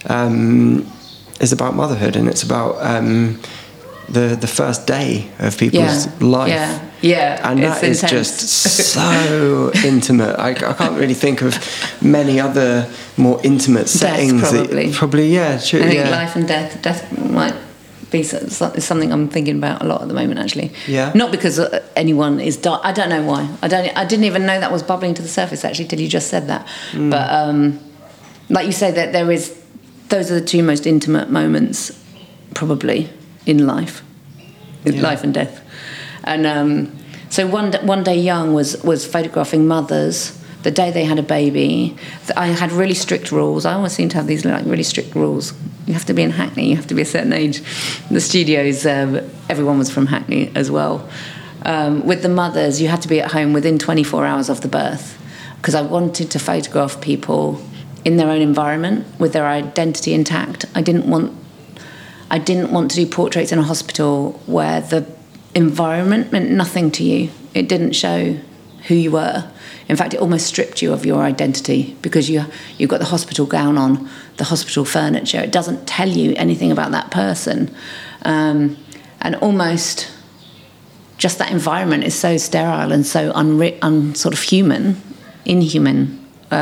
is about motherhood, and it's about the first day of people's life. And that is just so intimate. I can't really think of many other more intimate settings. Probably, true. I think life and death might be something I'm thinking about a lot at the moment, actually. Yeah. Not because anyone is I don't know why. I didn't even know that was bubbling to the surface, actually, till you just said that. But like you say, that those are the two most intimate moments, probably, in life, life and death. And so one day Young was photographing mothers the day they had a baby. I had really strict rules. I always seem to have these really strict rules. You have to be in Hackney, you have to be a certain age. The studios, everyone was from Hackney as well. With the mothers, you had to be at home within 24 hours of the birth, because I wanted to photograph people in their own environment with their identity intact. I didn't want to do portraits in a hospital where the environment meant nothing to you. It didn't show who you were. In fact, it almost stripped you of your identity because you've got the hospital gown on, the hospital furniture. It doesn't tell you anything about that person. And almost just that environment is so sterile and so sort of inhuman,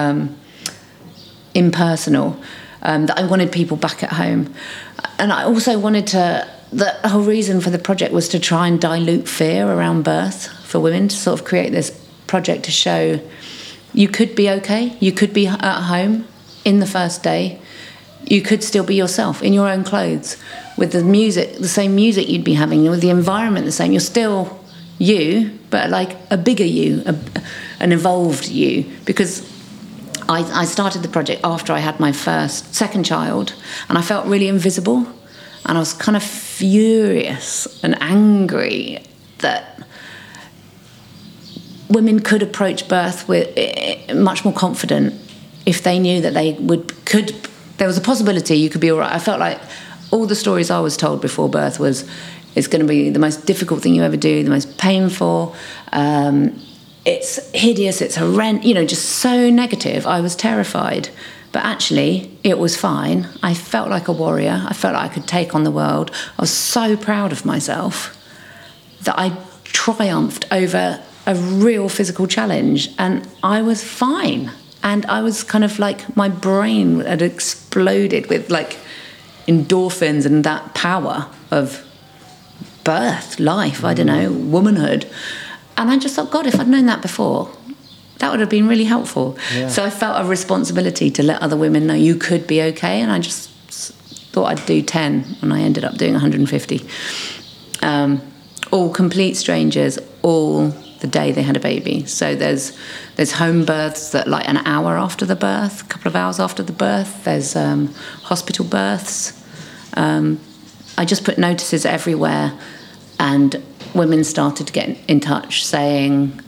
impersonal, that I wanted people back at home. And I also wanted the whole reason for the project was to try and dilute fear around birth for women, to sort of create this project to show you could be okay, you could be at home in the first day, you could still be yourself in your own clothes, with the music, the same music you'd be having, with the environment the same. You're still you, but like a bigger you, an evolved you. Because I started the project after I had my second child, and I felt really invisible, and I was kind of furious and angry that women could approach birth with much more confident if they knew that there was a possibility you could be all right. I felt like all the stories I was told before birth was it's going to be the most difficult thing you ever do, the most painful, it's hideous, it's horrendous, just so negative. I was terrified. But actually, it was fine. I felt like a warrior. I felt like I could take on the world. I was so proud of myself that I triumphed over a real physical challenge, and I was fine. And I was kind of like, my brain had exploded with like endorphins and that power of birth, life, I don't know, womanhood. And I just thought, God, if I'd known that before, that would have been really helpful. Yeah. So I felt a responsibility to let other women know you could be okay. And I just thought I'd do 10, and I ended up doing 150. All complete strangers, all the day they had a baby. So there's home births that like an hour after the birth, a couple of hours after the birth. There's hospital births. I just put notices everywhere, and women started to get in touch saying,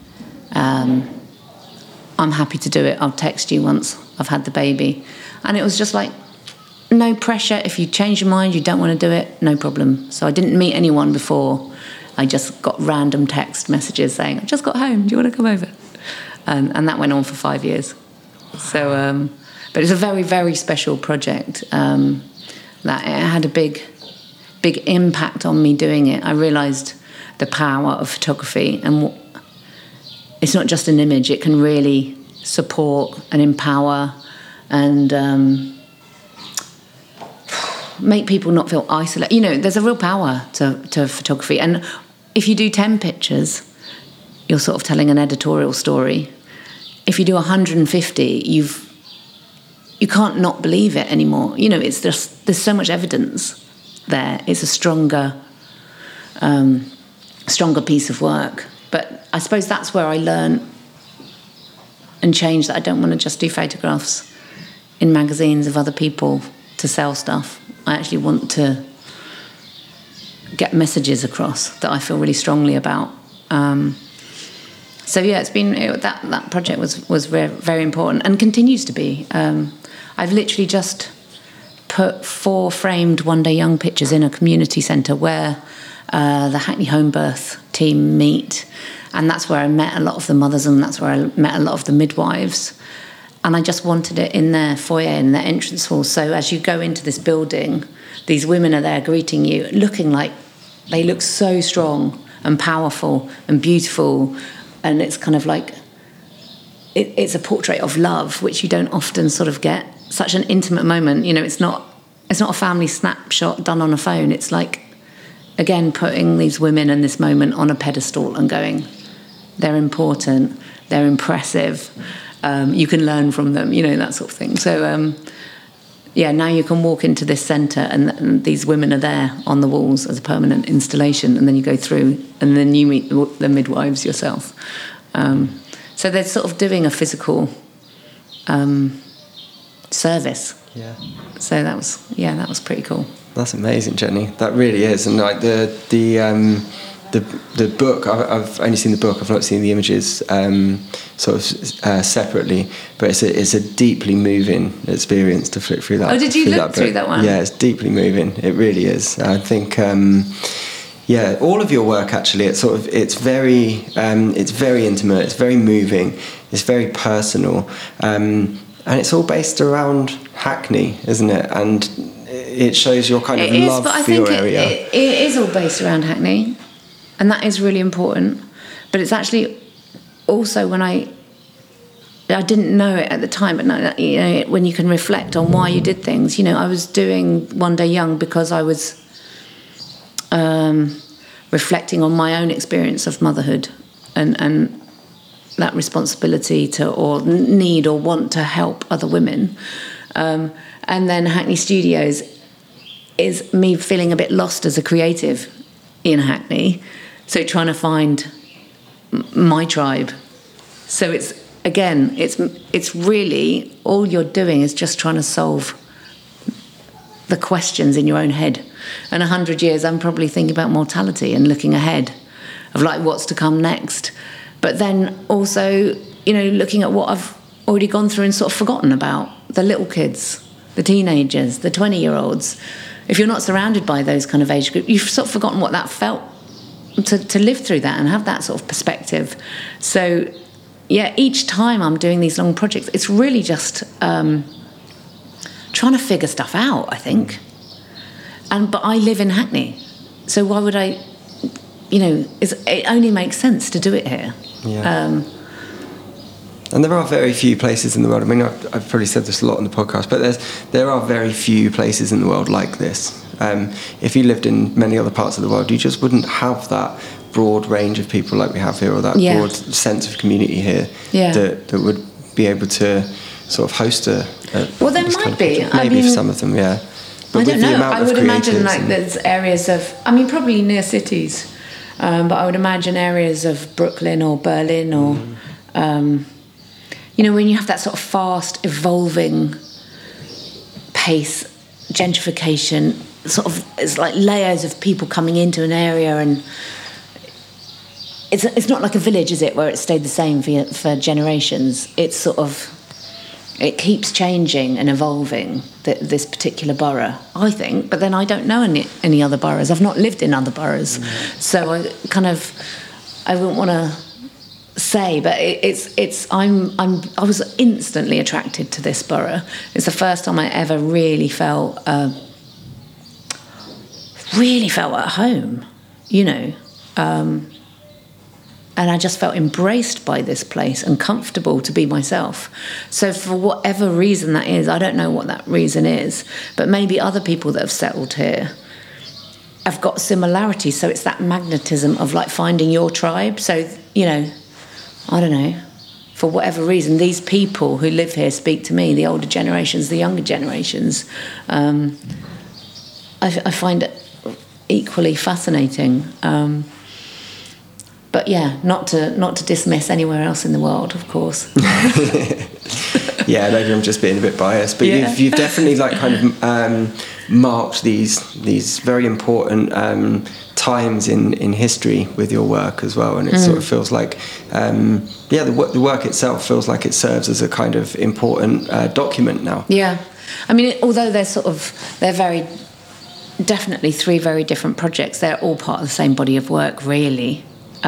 I'm happy to do it. I'll text you once I've had the baby. And it was just like, no pressure. If you change your mind, you don't want to do it, no problem. So I didn't meet anyone before. I just got random text messages saying, I just got home, do you want to come over? And that went on for 5 years. So, but it's a very, very special project. That it had a big impact on me doing it. I realised the power of photography, and it's not just an image, it can really support and empower and make people not feel isolated. There's a real power to photography. And if you do 10 pictures, you're sort of telling an editorial story. If you do 150, you can't not believe it anymore. It's just, there's so much evidence there. It's a stronger piece of work. But I suppose that's where I learned and changed, that I don't want to just do photographs in magazines of other people to sell stuff. I actually want to get messages across that I feel really strongly about. So yeah, that project was very, very important and continues to be. I've literally just put 4 framed One Day Young pictures in a community centre where the Hackney Home Birth team meet, and that's where I met a lot of the mothers, and that's where I met a lot of the midwives. And I just wanted it in their foyer, in their entrance hall. So as you go into this building, these women are there greeting you, looking like they look so strong and powerful and beautiful. And it's kind of like, it's a portrait of love, which you don't often sort of get. Such an intimate moment. It's not a family snapshot done on a phone. It's like, again, putting these women in this moment on a pedestal and going, they're important, they're impressive. You can learn from them, that sort of thing. So, now you can walk into this centre and these women are there on the walls as a permanent installation, and then you go through and then you meet the midwives yourself. So they're sort of doing a physical service. Yeah. So that was pretty cool. That's amazing, Jenny. That really is. And like the book, I've only seen the book. I've not seen the images separately. But it's a deeply moving experience to flick through that. Oh, did you look through that one? Yeah, it's deeply moving. It really is. I think, Yeah, all of your work actually, it's very intimate, it's very moving, it's very personal, and it's all based around Hackney, isn't it? And it shows your kind of love for your area. It is all based around Hackney, and that is really important. But it's actually also when I didn't know it at the time, but now, you know, when you can reflect on why you did things. You know, I was doing One Day Young because I was reflecting on my own experience of motherhood and that responsibility to, or need or want to help other women. And then Hackney Studios is me feeling a bit lost as a creative in Hackney, so trying to find my tribe. So it's really all you're doing is just trying to solve the questions in your own head. And 100 years, I'm probably thinking about mortality and looking ahead of like what's to come next. But then also, you know, looking at what I've already gone through and sort of forgotten about, the little kids, the teenagers, the 20-year-olds. If you're not surrounded by those kind of age groups, you've sort of forgotten what that felt to live through that and have that sort of perspective. So, yeah, each time I'm doing these long projects, it's really just trying to figure stuff out, I think. But I live in Hackney, so why would I, you know, it only makes sense to do it here. Yeah. And there are very few places in the world. I mean, I've probably said this a lot on the podcast, but there are very few places in the world like this. If you lived in many other parts of the world, you just wouldn't have that broad range of people like we have here, or that broad sense of community here that would be able to sort of host a well, there might be. Maybe for some of them, yeah. But I don't know. I would imagine like and there's areas of, I mean, probably near cities, but I would imagine areas of Brooklyn or Berlin or, you know, when you have that sort of fast evolving pace, gentrification, sort of, it's like layers of people coming into an area, and it's not like a village, is it, where it stayed the same for generations. It's sort of, it keeps changing and evolving, this particular borough, I think. But then I don't know any other boroughs. I've not lived in other boroughs. So I wouldn't want to say, but I was instantly attracted to this borough. It's the first time I ever really felt at home, you know. And I just felt embraced by this place and comfortable to be myself. So for whatever reason that is, I don't know what that reason is, but maybe other people that have settled here have got similarities. So it's that magnetism of like finding your tribe. So, you know, I don't know, for whatever reason, these people who live here speak to me, the older generations, the younger generations. I find it equally fascinating. But yeah, not to dismiss anywhere else in the world, of course. Yeah, maybe I'm just being a bit biased, but you've definitely like kind of marked these very important times in history with your work as well, and it sort of feels like the work itself feels like it serves as a kind of important document now. Yeah, I mean, although they're very definitely three very different projects, they're all part of the same body of work, really.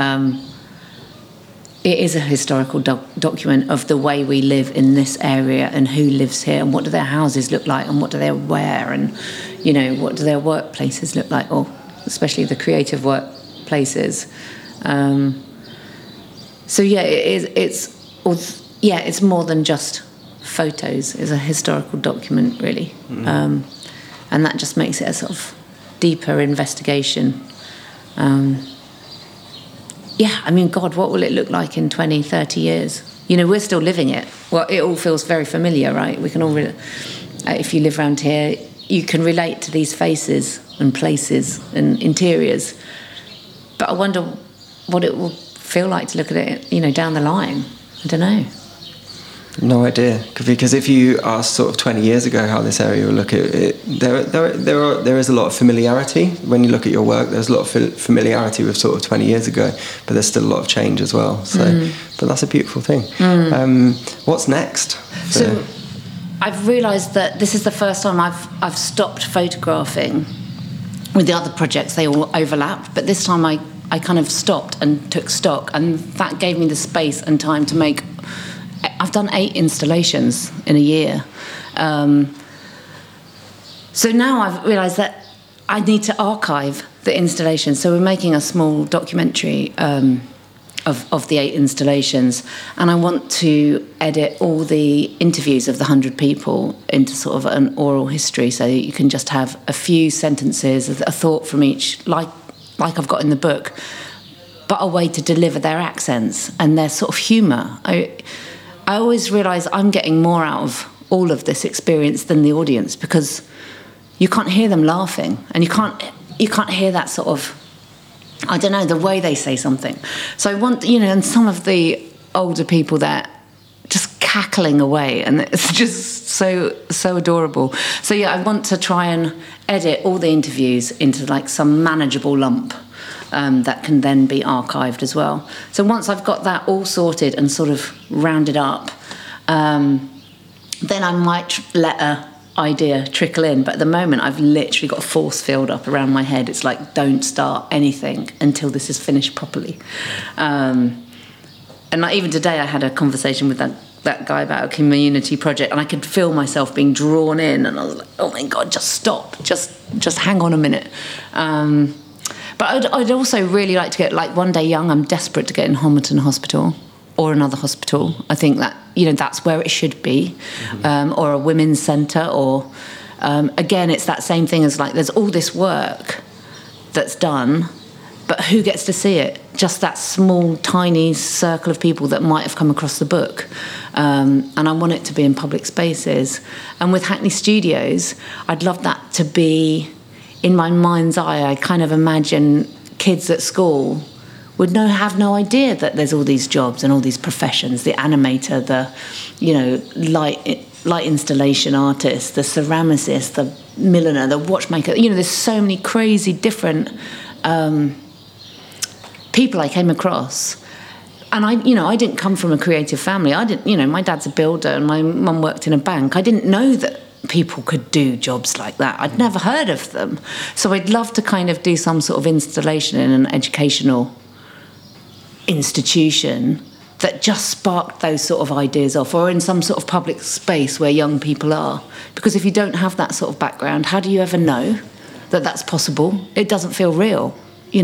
It is a historical document of the way we live in this area and who lives here and what do their houses look like and what do they wear and, you know, what do their workplaces look like, or especially the creative workplaces. So yeah, it's more than just photos. It's a historical document, really. And that just makes it a sort of deeper investigation. Yeah, I mean, God, what will it look like in 20, 30 years? You know, we're still living it. Well, it all feels very familiar, right? We can all, if you live around here, you can relate to these faces and places and interiors. But I wonder what it will feel like to look at it, you know, down the line. I don't know. No idea, because if you asked sort of 20 years ago how this area will look at it, there is a lot of familiarity. When you look at your work, there's a lot of familiarity with sort of 20 years ago, but there's still a lot of change as well. So, but that's a beautiful thing. What's next? So, I've realised that this is the first time I've stopped photographing with the other projects, they all overlapped, but this time I kind of stopped and took stock, and that gave me the space and time to make... I've done 8 installations in a year. So now I've realised that I need to archive the installations. So we're making a small documentary of the 8 installations, and I want to edit all the interviews of the 100 people into sort of an oral history, so that you can just have a few sentences, a thought from each, like I've got in the book, but a way to deliver their accents and their sort of humour. I always realise I'm getting more out of all of this experience than the audience, because you can't hear them laughing, and you can't hear that sort of, I don't know, the way they say something. So I want, and some of the older people there just cackling away, and it's just so adorable. So yeah, I want to try and edit all the interviews into like some manageable lump that can then be archived as well. So once I've got that all sorted and sort of rounded up, then I might let a idea trickle in, but at the moment I've literally got a force field up around my head. It's like, don't start anything until this is finished properly. And like even today I had a conversation with that guy about a community project, and I could feel myself being drawn in, and I was like, oh my God, just stop, just hang on a minute. But I'd also really like to get, like One Day Young, I'm desperate to get in Homerton Hospital or another hospital. I think that, that's where it should be, or a women's centre, or, again, it's that same thing as like, there's all this work that's done, but who gets to see it? Just that small, tiny circle of people that might have come across the book. And I want it to be in public spaces. And with Hackney Studios, I'd love that to be, in my mind's eye, I kind of imagine kids at school would have no idea that there's all these jobs and all these professions, the animator, the, light installation artist, the ceramicist, the milliner, the watchmaker. There's so many crazy different people I came across. And I didn't come from a creative family. I didn't, my dad's a builder and my mum worked in a bank. I didn't know that people could do jobs like that. I'd never heard of them. So I'd love to kind of do some sort of installation in an educational institution that just sparked those sort of ideas off, or in some sort of public space where young people are. Because if you don't have that sort of background, how do you ever know that that's possible? It doesn't feel real,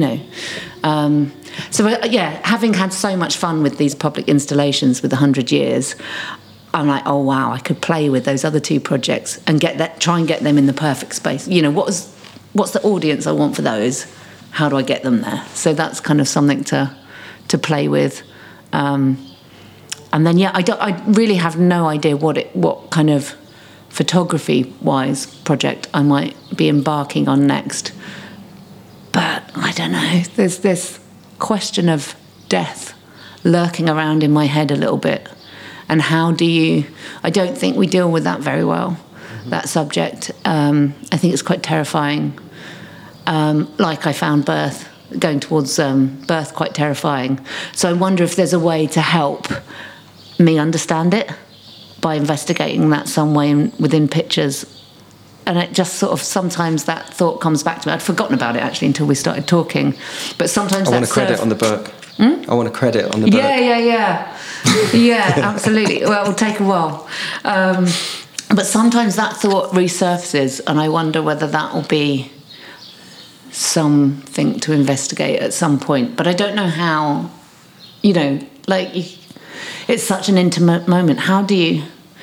So yeah, having had so much fun with these public installations with 100 years, I'm like, oh wow, I could play with those other 2 projects and try and get them in the perfect space. What's the audience I want for those? How do I get them there? So that's kind of something to play with. And then yeah, I really have no idea what kind of photography-wise project I might be embarking on next. But I don't know. There's this question of death lurking around in my head a little bit. And how do you... I don't think we deal with that very well, that subject. I think it's quite terrifying. Like I found going towards birth quite terrifying. So I wonder if there's a way to help me understand it by investigating that some way within pictures. And it just sort of, sometimes that thought comes back to me. I'd forgotten about it, actually, until we started talking. But sometimes I want a credit on the book. I want a credit on the book. Yeah. Yeah, absolutely. Well, it will take a while. But sometimes that thought resurfaces, and I wonder whether that will be something to investigate at some point. But I don't know how, it's such an intimate moment. How do you...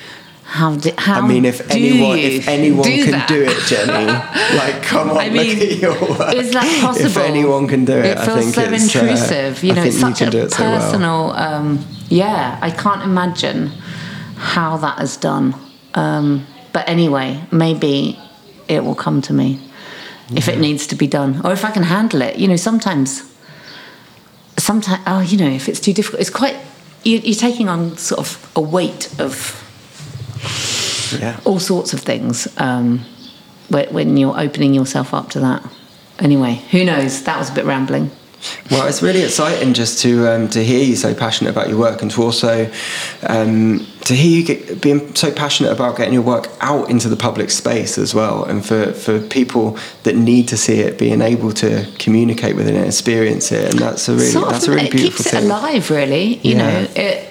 if anyone can do it, Jenny, come on, look at your work. Is that possible? If anyone can do it, I think so it's intrusive. It's such a personal. I can't imagine how that is done. But anyway, maybe it will come to me if it needs to be done, or if I can handle it. Sometimes. If it's too difficult, it's quite. You're taking on sort of a weight of. Yeah. All sorts of things when you're opening yourself up to that. Anyway, who knows? That was a bit rambling. Well, it's really exciting just to hear you so passionate about your work, and to also to hear you being so passionate about getting your work out into the public space as well, and for people that need to see it being able to communicate with it and experience it, and that's a really it beautiful keeps thing. It alive, really. You know,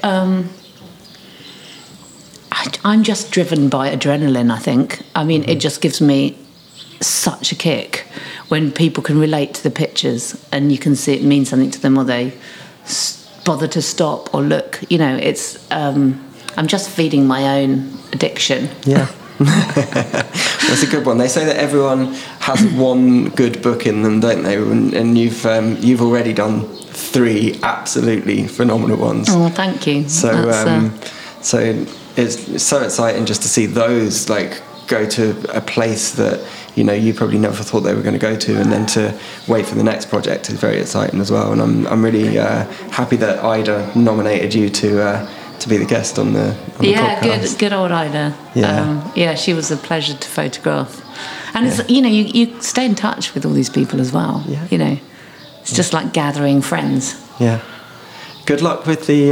I'm just driven by adrenaline, I think. I mean, it just gives me such a kick when people can relate to the pictures and you can see it means something to them, or they bother to stop or look. You know, it's I'm just feeding my own addiction. Yeah. That's a good one. They say that everyone has one good book in them, don't they? And you've already done 3 absolutely phenomenal ones. Oh, thank you. So so it's so exciting just to see those like go to a place that you probably never thought they were going to go to, and then to wait for the next project is very exciting as well. And I'm really happy that Ida nominated you to be the guest on the podcast. Yeah, good old Ida. Yeah. She was a pleasure to photograph. And it's, you stay in touch with all these people as well. Yeah. It's just like gathering friends. Yeah. Good luck with the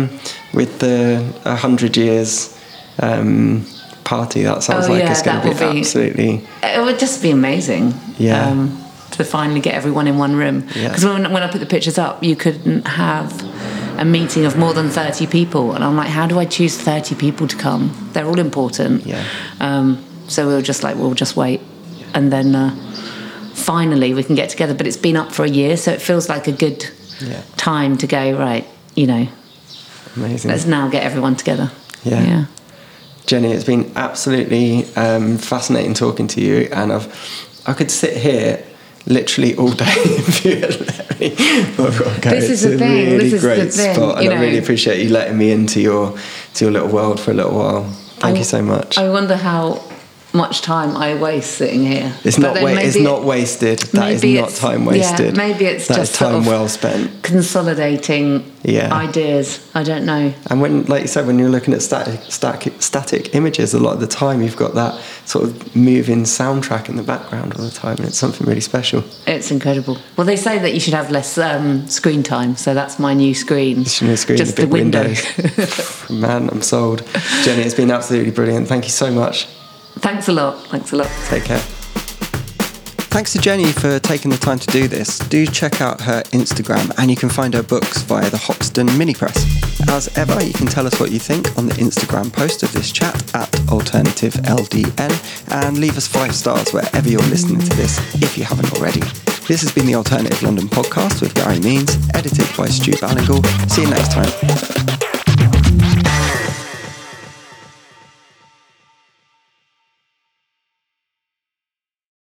100 years party. That sounds it's going to be absolutely. It would just be amazing. Yeah. To finally get everyone in one room. Because when I put the pictures up, you couldn't have a meeting of more than 30 people, and I'm like, how do I choose 30 people to come? They're all important. Yeah. So we'll just wait, and then finally we can get together. But it's been up for a year, so it feels like a good time to go, right, Amazing. Let's now get everyone together. Yeah. Jenny, it's been absolutely fascinating talking to you, and I could sit here literally all day if you had let me. This is the thing. Really this is great the thing. spot, and I really appreciate you letting me into your little world for a little while. Thank you so much. I wonder how much time I waste sitting here. It's not wasted. That is not time wasted. Yeah, maybe it's that just is time sort of well spent. Consolidating ideas. I don't know. And when, like you said, when you're looking at static images, a lot of the time you've got that sort of moving soundtrack in the background all the time, and it's something really special. It's incredible. Well, they say that you should have less screen time, so that's my new screen. Just the big windows. Man, I'm sold. Jenny, it's been absolutely brilliant. Thank you so much. Thanks a lot. Take care. Thanks to Jenny for taking the time to do this. Do check out her Instagram, and you can find her books via the Hoxton Mini Press. As ever, you can tell us what you think on the Instagram post of this chat at AlternativeLDN, and leave us 5 stars wherever you're listening to this if you haven't already. This has been the Alternative London podcast with Gary Means, edited by Stu Ballingle. See you next time.